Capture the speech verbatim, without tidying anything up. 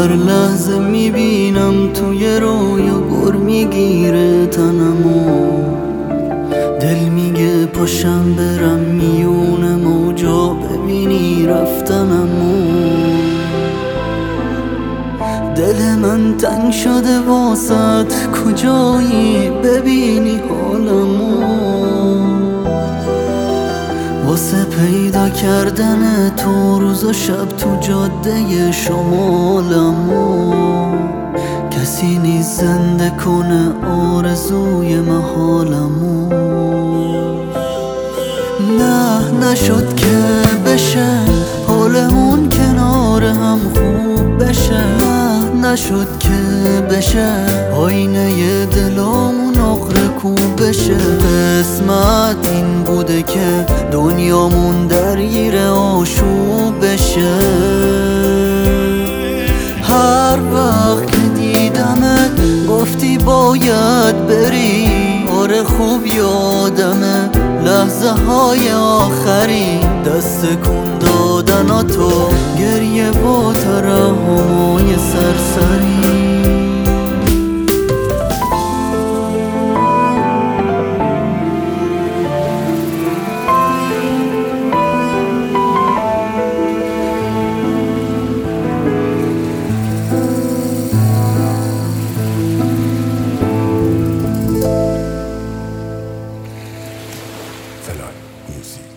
هر لحظه میبینم توی رویا گر میگیره تنمو، دل میگه پاشم برم میون موجا ببینی رفتنمو. دل من تنگ شده واسط، کجایی ببینی حالمو. واسه پیدا کردن تو روز و شب تو جاده شمالمو، کسی نیست زنده کنه آرزوی محالمو. نه نشد که بشه حالمون کنار هم خوب بشه، نه نشد که بشه آینه دلامون آخر کوب بشه. قسمت این بوده که دنیامون درگیر آشوب بشه. هر وقت که دیدمت گفتی باید بری، آره خوب یادمه لحظه های آخری، دست کن دادن تو گریه با ترحمای سرسری. فلان موزیک.